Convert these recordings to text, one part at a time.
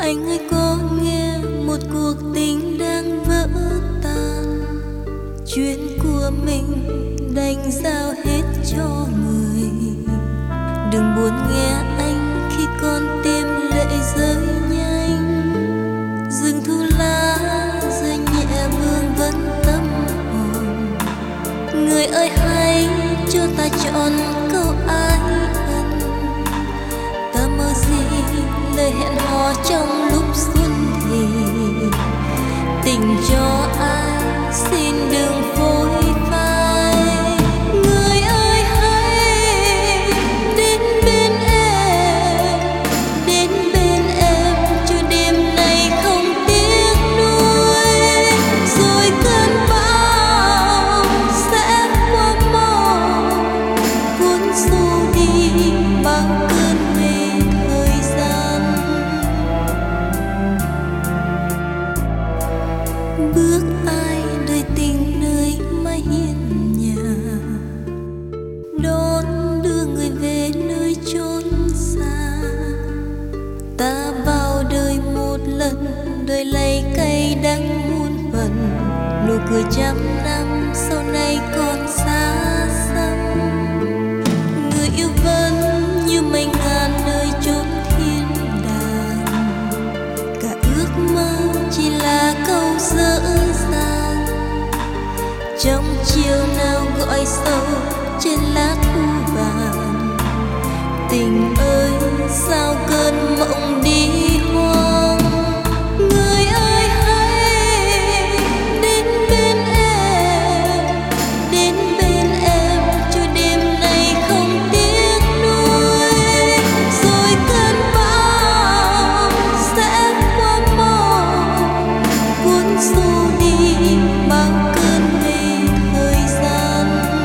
Anh ơi có nghe một cuộc tình đang vỡ tan, chuyện của mình đành giao hết cho người. Đừng buồn nghe anh khi con tim lệ rơi nhanh, rừng thu lá rơi nhẹ vương vấn tâm hồn. Người ơi hãy cho ta chọn câu ái ân, ta mơ gì lời hẹn hò trong lúc xuân thì tình cho ai xin đừng phôi phai. Người ơi hãy đến bên em cho đêm nay không tiếc nuối, rồi cơn bão sẽ qua mau cuốn xô đi bao cơn mê thời gian. Bước ai đời tình nơi mái hiên nhà, đón đưa người về nơi chốn xa. Ta vào đời một lần, đời lầy cay đắng muôn phần, nụ cười trăm năm sau này còn xa xăm. Người yêu vẫn như mây ngàn nơi chốn thiên đàng, cả ước mơ chỉ là câu dở dang. Trong chiều nào gọi sầu trên lá thu vàng, tình ơi sao cơn mộng đi hoang. Người ơi hãy đến bên em cho đêm nay không tiếc nuối, rồi cơn bão sẽ qua mau cuốn xô đi bao cơn mê thời gian.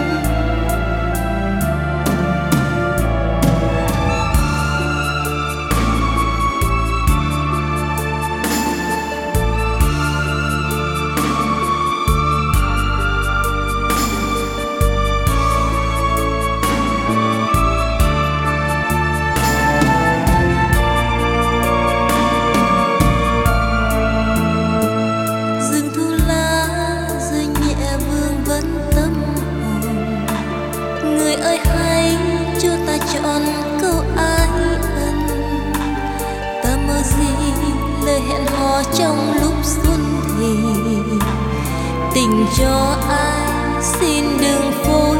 Rừng thu lá rơi nhẹ vương vấn tâm hồn. Người ơi hãy cho ta chọn câu ái ân, ta mơ gì lời hẹn hò trong lúc xuân thì tình cho ai xin đừng phôi